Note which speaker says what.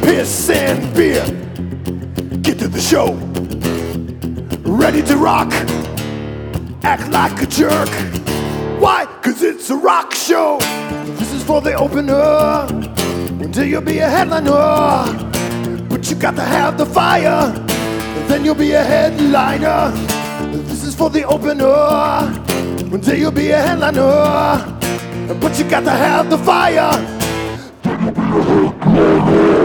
Speaker 1: piss and beer. Get to the show, ready to rock, act like a jerk. Why? 'Cause it's a rock show. This is for the opener, until you'll be a headliner. But you got to have the fire, then you'll be a headliner. This is for the opener, until you'll be a headliner. But you got to have the fire.